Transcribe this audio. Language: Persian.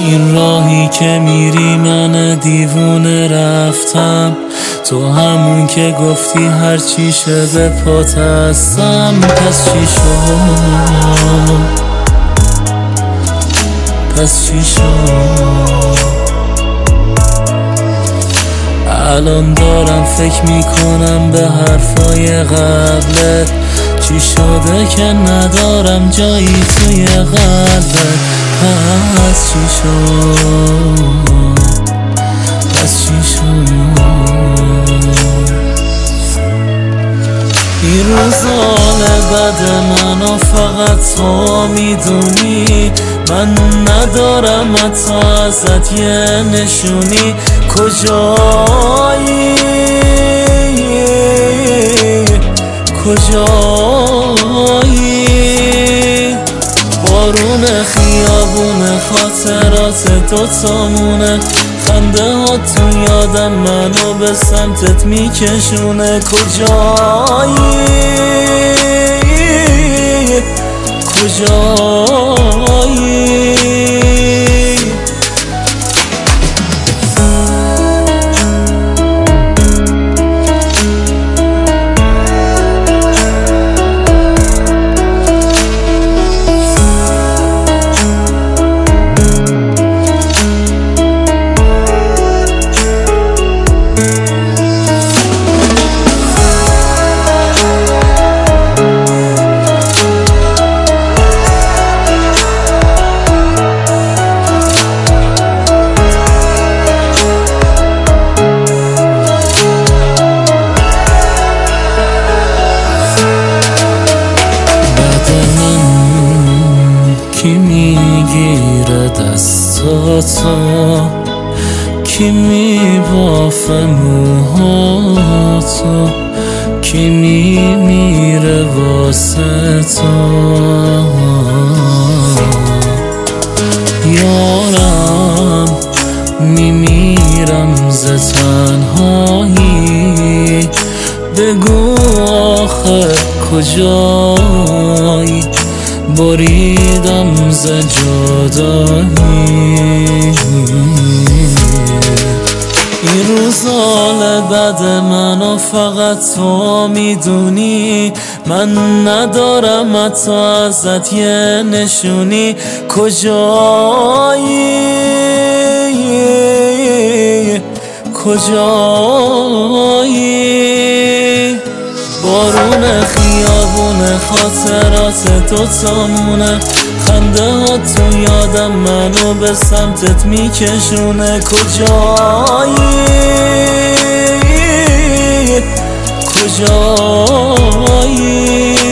این راهی که میری من دیوونه رفتم، تو همون که گفتی هر چی شه به پات هستم. پس چی شد؟ پس چی شد؟ الان دارم فکر میکنم به حرفای قبلت، چی شده که ندارم جایی توی قلبت. پس چی شد؟ پس چی شد؟ این روزال بد منو فقط تو میدونی، من ندارم حتی ازت یه نشونی. کجایی؟ کجایی؟ بارون خیابون خاطرات دوتامونه، خنده ها تو یادم منو به سمتت میکشونه. کجایی؟ کجایی؟ کی میگیره دستاتو؟ کی میبافه موهاتو؟ کی میمیره واسه تو؟ یارم میمیرم ز تنهایی، بگو آخه کجایی؟ بریدم ز جدایی. این روزال بد منو فقط تو میدونی، من ندارم حتی ازت یه نشونی. کجایی؟ کجایی؟ بارون خیابون خاطرات دوتامونه، خنده ها تو یادم منو به سمتت میکشونه. کجایی؟ کجایی؟